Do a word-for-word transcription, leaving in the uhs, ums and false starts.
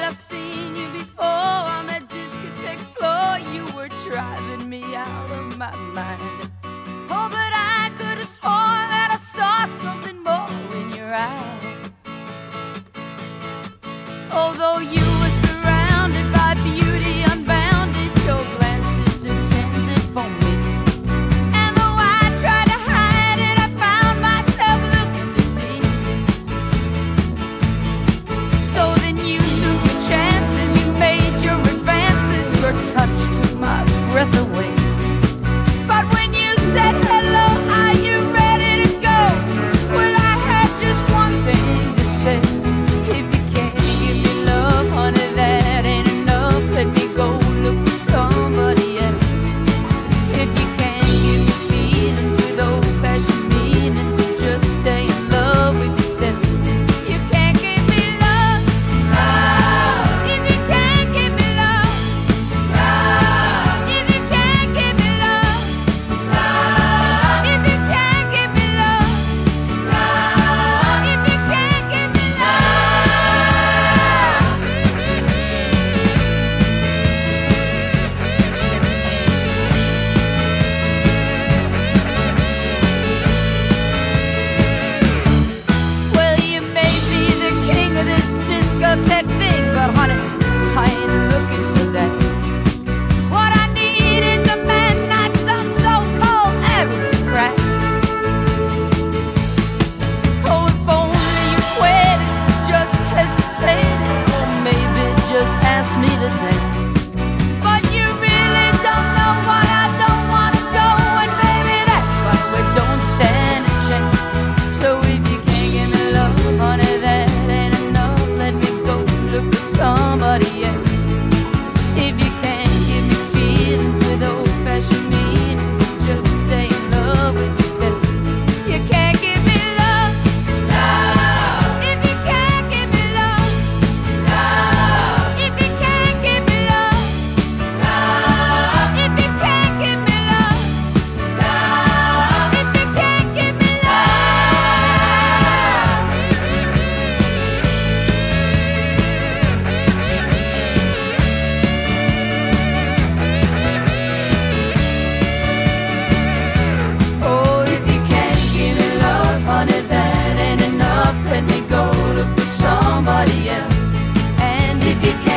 I've seen you before on that discotheque floor. You were driving me out of my mind. Oh, but I could have sworn that I saw something more in your eyes. Although you were surrounded by beauty unbounded, your glances intended for me. And though I tried to hide it, I found myself looking to see. So then you took your chances, you made your advances. Your touch took my breath away. But when you said hello, are you ready to go? Well, I had just one thing to say. If you can't give me love, honey, that ain't enough. Let me go look for somebody else. If you can't give me feelings with old-fashioned meanings, just stay in love with yourself. You can't give me love, love. If you can't give me love, love. If you can't give me love, love. If you can't give me love, love. If you can't give me Well, you may be the king of this discotheque thing, but honey, I ain't looking for that. What I need is a man, not some so-called aristocrat. Oh, if only you waited, just hesitated, or maybe just asked me to dance. But you really don't know what I don't want to go, and baby, that's why we don't stand a chance. So if you can't give me love, honey, that ain't enough. Let me go look for somebody else. If you can't give me feelings with old-fashioned meanings, just stay in love with yourself. You can't give me love, love. If you can't give me love, love. If you can't give me love, love. If you can't give me love, love. If you can't give me love. Oh, if you can't give me love, honey, that ain't enough. Let me go look for somebody else. And if you can't